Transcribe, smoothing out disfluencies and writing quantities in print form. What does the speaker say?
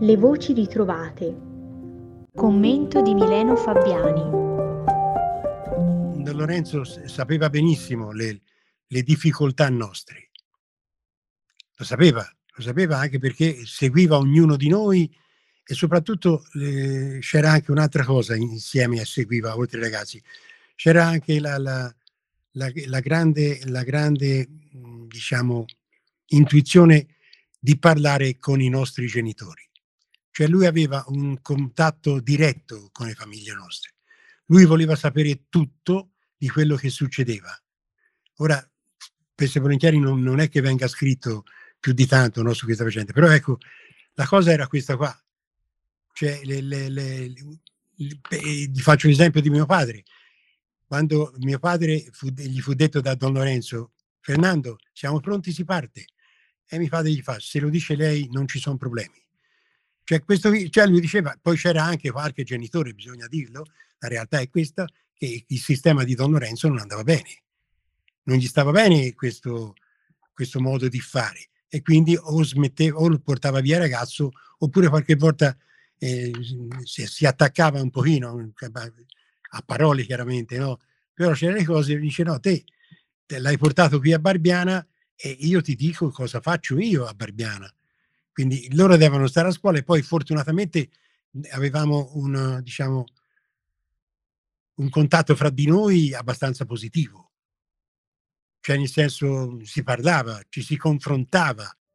Le voci ritrovate. Commento di Mileno Fabiani. Don Lorenzo sapeva benissimo le difficoltà nostre. Lo sapeva anche perché seguiva ognuno di noi e soprattutto c'era anche un'altra cosa insieme a seguiva, oltre ai ragazzi. C'era anche la grande, diciamo, intuizione di parlare con i nostri genitori. Cioè lui aveva un contatto diretto con le famiglie nostre. Lui voleva sapere tutto di quello che succedeva. Ora, spesso e volentieri non è che venga scritto più di tanto, no, su questa vicenda, però ecco, la cosa era questa qua. Cioè, ti faccio l'esempio di mio padre. Quando mio padre gli fu detto da Don Lorenzo: Fernando, siamo pronti, si parte. E mio padre gli fa: se lo dice lei non ci sono problemi. Cioè, cioè lui diceva, poi c'era anche qualche genitore, bisogna dirlo, la realtà è questa, che il sistema di Don Lorenzo non andava bene. Non gli stava bene questo modo di fare e quindi o smetteva o lo portava via il ragazzo oppure qualche volta si attaccava un pochino a parole chiaramente, no? Però c'erano le cose e dice no, te l'hai portato qui a Barbiana e io ti dico cosa faccio io a Barbiana. Quindi loro devono stare a scuola e poi fortunatamente avevamo diciamo, un contatto fra di noi abbastanza positivo. Cioè nel senso si parlava, ci si confrontava.